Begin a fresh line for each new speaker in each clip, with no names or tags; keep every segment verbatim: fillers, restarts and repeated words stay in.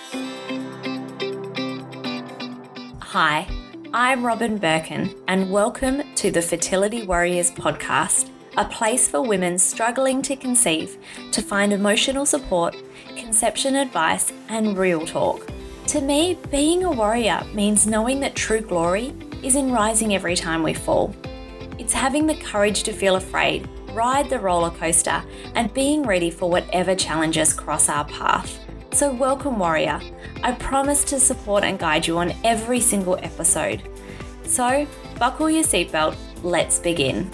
Hi, I'm Robin Birkin, and welcome to the Fertility Warriors podcast, a place for women struggling to conceive to find emotional support, conception advice, and real talk. To me, being a warrior means knowing that true glory is in rising every time we fall. It's having the courage to feel afraid, ride the roller coaster, and being ready for whatever challenges cross our path. So welcome, warrior. I promise to support and guide you on every single episode. So buckle your seatbelt, let's begin.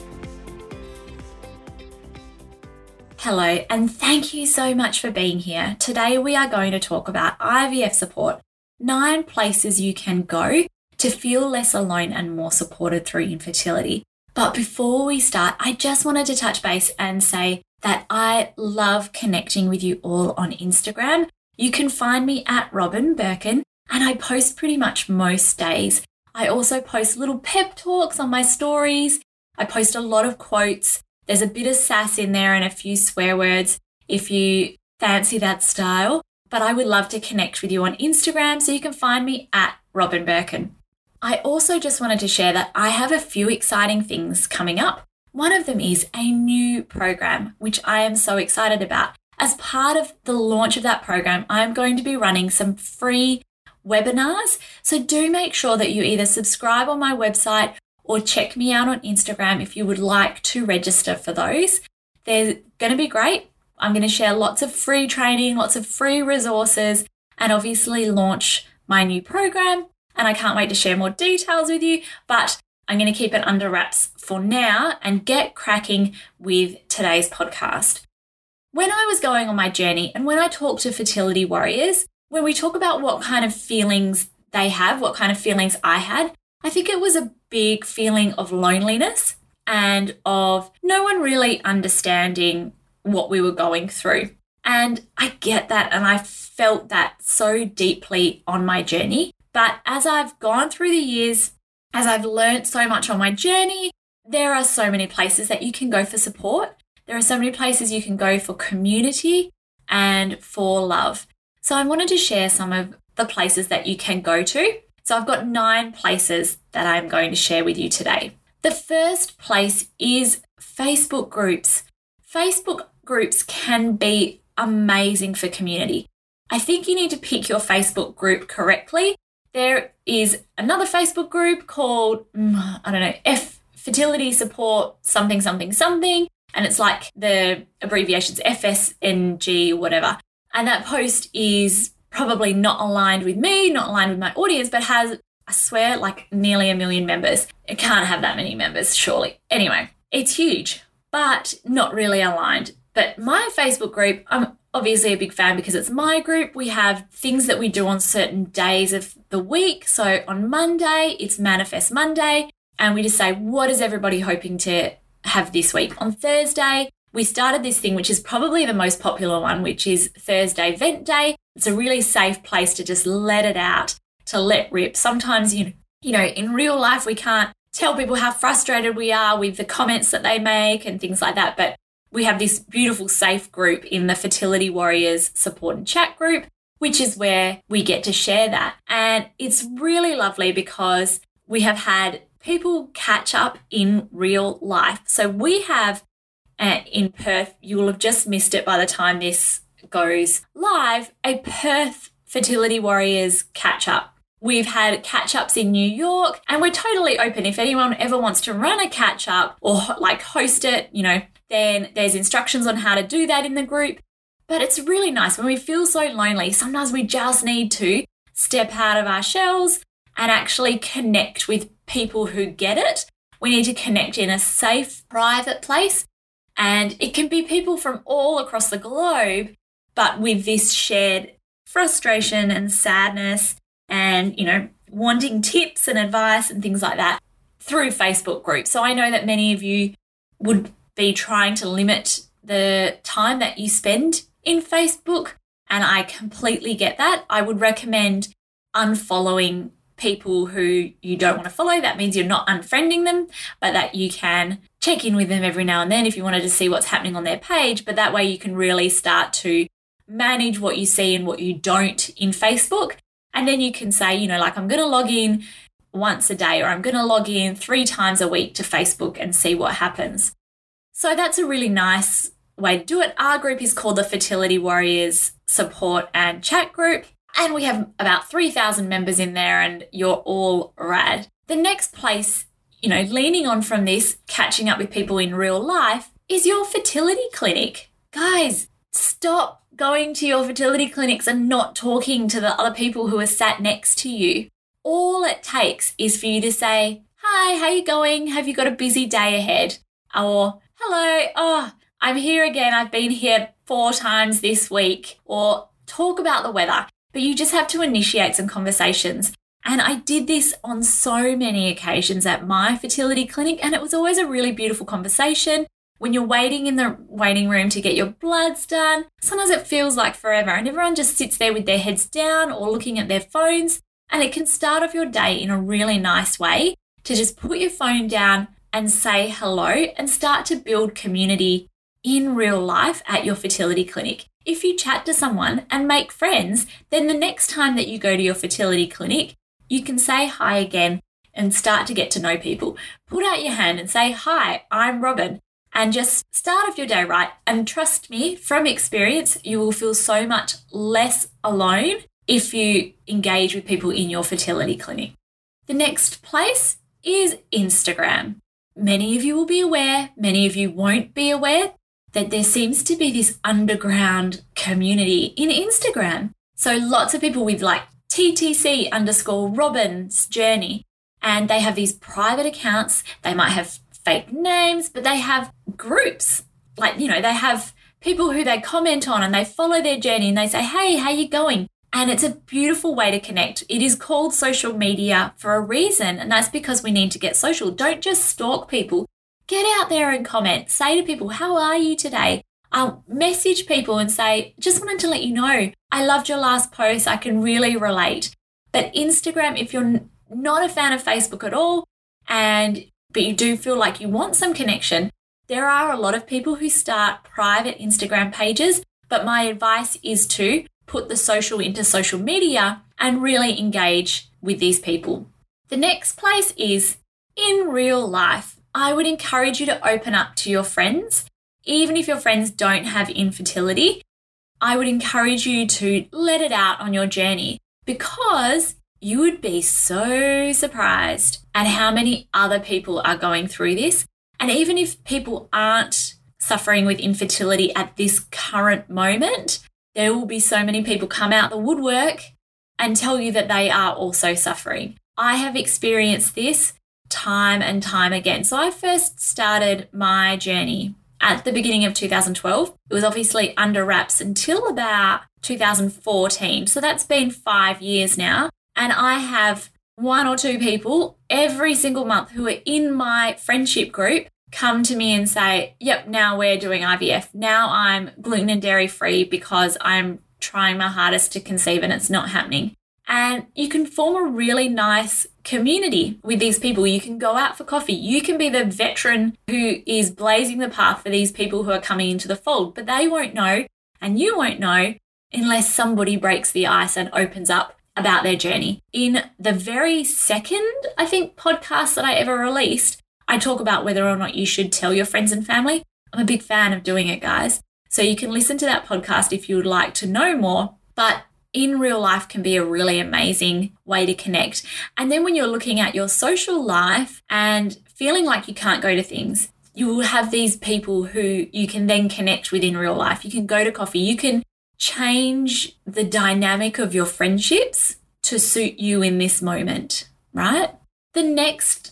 Hello, and thank you so much for being here. Today we are going to talk about I V F support, nine places you can go to feel less alone and more supported through infertility. But before we start, I just wanted to touch base and say that I love connecting with you all on Instagram. You can find me at Robin Birkin, and I post pretty much most days. I also post little pep talks on my stories. I post a lot of quotes. There's a bit of sass in there and a few swear words if you fancy that style. But I would love to connect with you on Instagram, so you can find me at Robin Birkin. I also just wanted to share that I have a few exciting things coming up. One of them is a new program, which I am so excited about. As part of the launch of that program, I'm going to be running some free webinars. So do make sure that you either subscribe on my website or check me out on Instagram if you would like to register for those. They're going to be great. I'm going to share lots of free training, lots of free resources, and obviously launch my new program. And I can't wait to share more details with you, but I'm going to keep it under wraps for now and get cracking with today's podcast. When I was going on my journey and when I talk to fertility warriors, when we talk about what kind of feelings they have, what kind of feelings I had, I think it was a big feeling of loneliness and of no one really understanding what we were going through. And I get that, and I felt that so deeply on my journey. But as I've gone through the years, as I've learned so much on my journey, there are so many places that you can go for support. There are so many places you can go for community and for love. So I wanted to share some of the places that you can go to. So I've got nine places that I'm going to share with you today. The first place is Facebook groups. Facebook groups can be amazing for community. I think you need to pick your Facebook group correctly. There is another Facebook group called, I don't know, F Fertility Support something, something, something. And it's like the abbreviations F S N G, whatever. And that post is probably not aligned with me, not aligned with my audience, but has, I swear, like nearly a million members. It can't have that many members, surely. Anyway, it's huge, but not really aligned. But my Facebook group, I'm obviously a big fan because it's my group. We have things that we do on certain days of the week. So on Monday, it's Manifest Monday. And we just say, what is everybody hoping to have this week? On Thursday, we started this thing, which is probably the most popular one, which is Thursday Vent Day. It's a really safe place to just let it out, to let rip. Sometimes, you know, you know, in real life, we can't tell people how frustrated we are with the comments that they make and things like that. But we have this beautiful safe group in the Fertility Warriors support and chat group, which is where we get to share that. And it's really lovely because we have had people catch up in real life. So we have uh, in Perth, you will have just missed it by the time this goes live, a Perth Fertility Warriors catch up. We've had catch-ups in New York, and we're totally open. If anyone ever wants to run a catch-up or like host it, you know, then there's instructions on how to do that in the group. But it's really nice when we feel so lonely. Sometimes we just need to step out of our shells and actually connect with people who get it. We need to connect in a safe, private place. And it can be people from all across the globe, but with this shared frustration and sadness and, you know, wanting tips and advice and things like that through Facebook groups. So I know that many of you would be trying to limit the time that you spend in Facebook, and I completely get that. I would recommend unfollowing people who you don't want to follow. That means you're not unfriending them, but that you can check in with them every now and then if you wanted to see what's happening on their page. But that way you can really start to manage what you see and what you don't in Facebook. And then you can say, you know, like I'm going to log in once a day, or I'm going to log in three times a week to Facebook and see what happens. So that's a really nice way to do it. Our group is called the Fertility Warriors Support and Chat Group, and we have about three thousand members in there, and you're all rad. The next place, you know, leaning on from this, catching up with people in real life, is your fertility clinic. Guys, stop going to your fertility clinics and not talking to the other people who are sat next to you. All it takes is for you to say, hi, how you going? Have you got a busy day ahead? Or, hello, oh, I'm here again. I've been here four times this week. Or talk about the weather. But you just have to initiate some conversations. And I did this on so many occasions at my fertility clinic, and it was always a really beautiful conversation. When you're waiting in the waiting room to get your bloods done, sometimes it feels like forever, and everyone just sits there with their heads down or looking at their phones, and it can start off your day in a really nice way to just put your phone down and say hello and start to build community in real life at your fertility clinic. If you chat to someone and make friends, then the next time that you go to your fertility clinic, you can say hi again and start to get to know people. Put out your hand and say, hi, I'm Robin. And just start off your day right. And trust me, from experience, you will feel so much less alone if you engage with people in your fertility clinic. The next place is Instagram. Many of you will be aware, many of you won't be aware that there seems to be this underground community in Instagram. So lots of people with like T T C underscore Robin's journey, and they have these private accounts. They might have fake names, but they have groups. Like, you know, they have people who they comment on and they follow their journey and they say, hey, how you going? And it's a beautiful way to connect. It is called social media for a reason, and that's because we need to get social. Don't just stalk people. Get out there and comment. Say to people, how are you today? I'll message people and say, just wanted to let you know, I loved your last post. I can really relate. But Instagram, if you're not a fan of Facebook at all, and but you do feel like you want some connection, there are a lot of people who start private Instagram pages, but my advice is to put the social into social media and really engage with these people. The next place is in real life. I would encourage you to open up to your friends. Even if your friends don't have infertility, I would encourage you to let it out on your journey, because you would be so surprised at how many other people are going through this. And even if people aren't suffering with infertility at this current moment, there will be so many people come out the woodwork and tell you that they are also suffering. I have experienced this time and time again. So I first started my journey at the beginning of two thousand twelve. It was obviously under wraps until about two thousand fourteen. So that's been five years now. And I have one or two people every single month who are in my friendship group come to me and say, yep, now we're doing I V F. Now I'm gluten and dairy free because I'm trying my hardest to conceive and it's not happening. And you can form a really nice community with these people. You can go out for coffee. You can be the veteran who is blazing the path for these people who are coming into the fold, but they won't know and you won't know unless somebody breaks the ice and opens up about their journey. In the very second, I think, podcast that I ever released, I talk about whether or not you should tell your friends and family. I'm a big fan of doing it, guys. So you can listen to that podcast if you would like to know more. But in real life can be a really amazing way to connect. And then when you're looking at your social life and feeling like you can't go to things, you will have these people who you can then connect with in real life. You can go to coffee. You can change the dynamic of your friendships to suit you in this moment, right? The next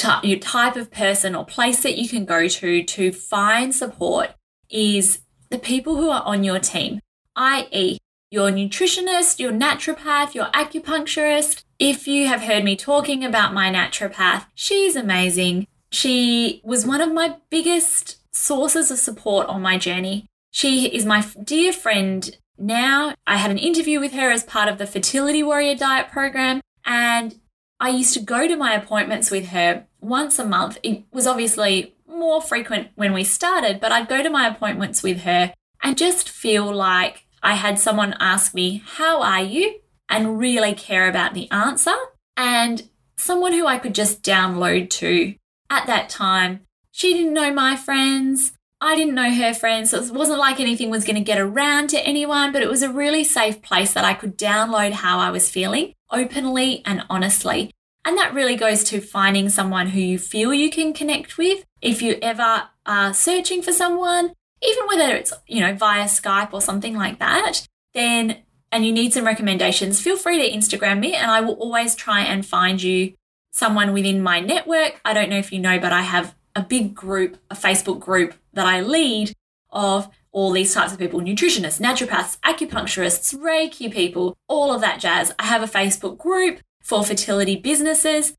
type of person or place that you can go to to find support is the people who are on your team, that is your nutritionist, your naturopath, your acupuncturist. If you have heard me talking about my naturopath, she's amazing. She was one of my biggest sources of support on my journey. She is my dear friend now. I had an interview with her as part of the Fertility Warrior Diet program, and I used to go to my appointments with her once a month. It was obviously more frequent when we started, but I'd go to my appointments with her and just feel like I had someone ask me, "How are you?" and really care about the answer, and someone who I could just download to at that time. She didn't know my friends. I didn't know her friends. So it wasn't like anything was going to get around to anyone, but it was a really safe place that I could download how I was feeling openly and honestly. And that really goes to finding someone who you feel you can connect with. If you ever are searching for someone, even whether it's, you know, via Skype or something like that, then, and you need some recommendations, feel free to Instagram me and I will always try and find you someone within my network. I don't know if you know, but I have a big group, a Facebook group that I lead of all these types of people, nutritionists, naturopaths, acupuncturists, Reiki people, all of that jazz. I have a Facebook group for fertility businesses,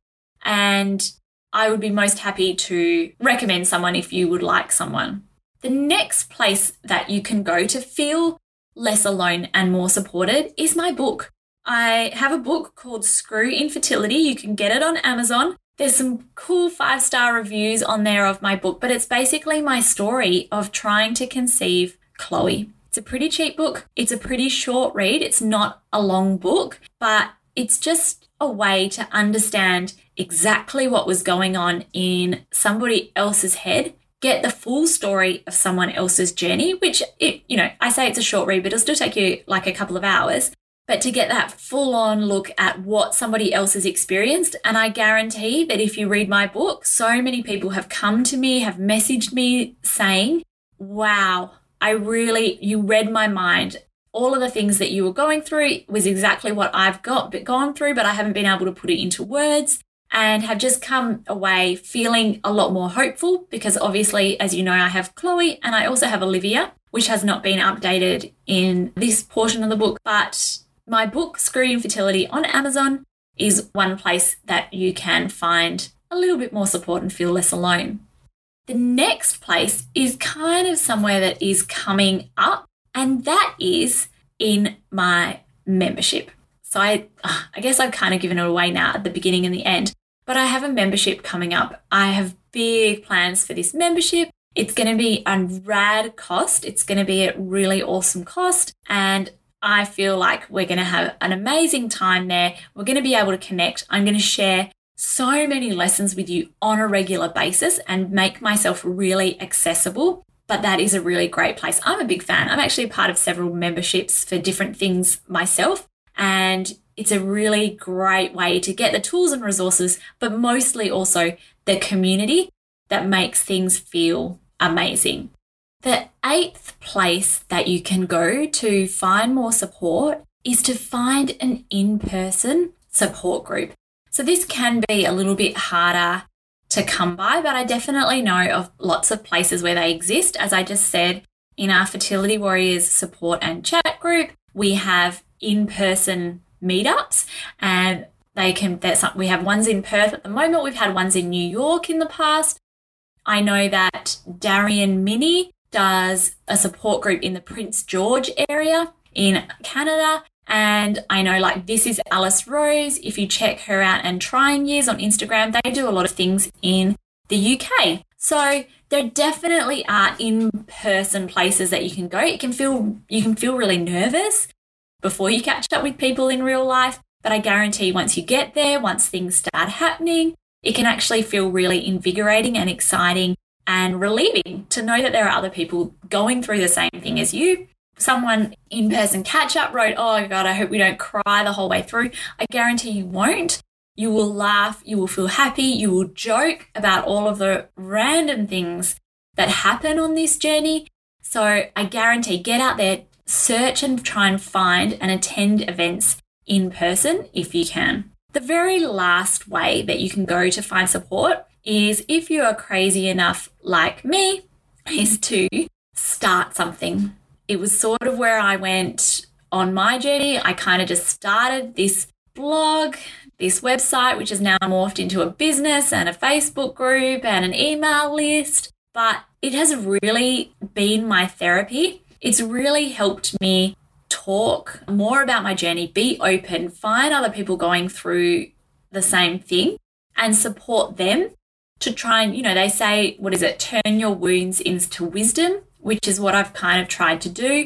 and I would be most happy to recommend someone if you would like someone. The next place that you can go to feel less alone and more supported is my book. I have a book called Screw Infertility. You can get it on Amazon. There's some cool five-star reviews on there of my book, but it's basically my story of trying to conceive Chloe. It's a pretty cheap book. It's a pretty short read. It's not a long book, but it's just a way to understand exactly what was going on in somebody else's head, get the full story of someone else's journey, which, it, you know, I say it's a short read, but it'll still take you like a couple of hours. But to get that full-on look at what somebody else has experienced. And I guarantee that if you read my book, so many people have come to me, have messaged me saying, wow, I really, you read my mind. All of the things that you were going through was exactly what I've got but gone through, but I haven't been able to put it into words, and have just come away feeling a lot more hopeful because obviously, as you know, I have Chloe and I also have Olivia, which has not been updated in this portion of the book. But my book, Screw Infertility, on Amazon is one place that you can find a little bit more support and feel less alone. The next place is kind of somewhere that is coming up, and that is in my membership. So I, I guess I've kind of given it away now at the beginning and the end, but I have a membership coming up. I have big plans for this membership. It's going to be a rad cost. It's going to be a really awesome cost, and I feel like we're going to have an amazing time there. We're going to be able to connect. I'm going to share so many lessons with you on a regular basis and make myself really accessible. But that is a really great place. I'm a big fan. I'm actually a part of several memberships for different things myself. And it's a really great way to get the tools and resources, but mostly also the community that makes things feel amazing. The eighth place that you can go to find more support is to find an in-person support group. So this can be a little bit harder to come by, but I definitely know of lots of places where they exist. As I just said, in our Fertility Warriors support and chat group, we have in-person meetups, and they can, there's, we have ones in Perth at the moment. We've had ones in New York in the past. I know that Darian Minnie does a support group in the Prince George area in Canada. And I know like This Is Alice Rose, if you check her out, and Trying Years on Instagram, they do a lot of things in the U K. So there definitely are in-person places that you can go. It can feel, you can feel really nervous before you catch up with people in real life, but I guarantee once you get there, once things start happening, it can actually feel really invigorating and exciting and relieving to know that there are other people going through the same thing as you. Someone in-person catch-up wrote, oh God, I hope we don't cry the whole way through. I guarantee you won't. You will laugh, you will feel happy, you will joke about all of the random things that happen on this journey. So I guarantee, get out there, search and try and find and attend events in person if you can. The very last way that you can go to find support is, if you are crazy enough like me, is to start something. It was sort of where I went on my journey. I kind of just started this blog, this website, which has now morphed into a business and a Facebook group and an email list. But it has really been my therapy. It's really helped me talk more about my journey, be open, find other people going through the same thing and support them to try and, you know, they say, what is it, turn your wounds into wisdom, which is what I've kind of tried to do.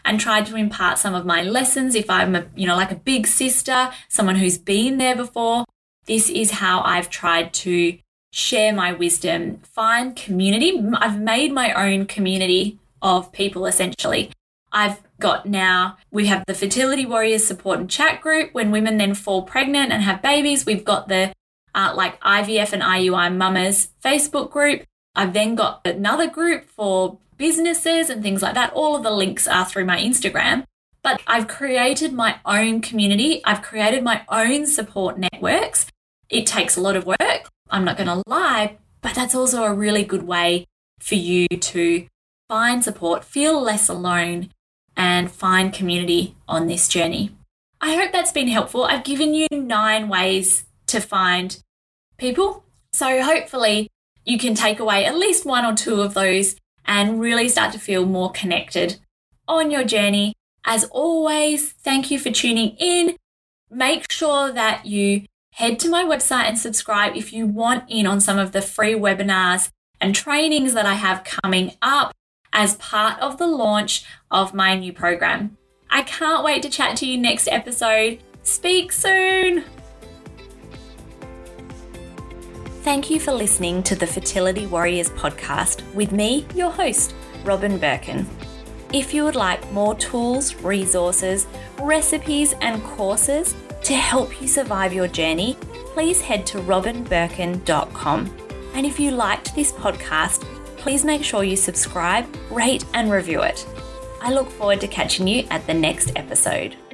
and tried to impart some of my lessons. If I'm a, you know, like a big sister, someone who's been there before, this is how I've tried to share my wisdom, find community. I've made my own community of people, essentially. I've got now, we have the Fertility Warriors support and chat group. When women then fall pregnant and have babies, we've got the uh, like I V F and I U I Mamas Facebook group. I've then got another group for businesses and things like that. All of the links are through my Instagram. But I've created my own community. I've created my own support networks. It takes a lot of work, I'm not going to lie, but that's also a really good way for you to find support, feel less alone, and find community on this journey. I hope that's been helpful. I've given you nine ways to find people. So hopefully you can take away at least one or two of those and really start to feel more connected on your journey. As always, thank you for tuning in. Make sure that you head to my website and subscribe if you want in on some of the free webinars and trainings that I have coming up as part of the launch of my new program. I can't wait to chat to you next episode. Speak soon. Thank you for listening to the Fertility Warriors podcast with me, your host, Robyn Birkin. If you would like more tools, resources, recipes, and courses to help you survive your journey, please head to robyn birkin dot com. And if you liked this podcast, please make sure you subscribe, rate, and review it. I look forward to catching you at the next episode.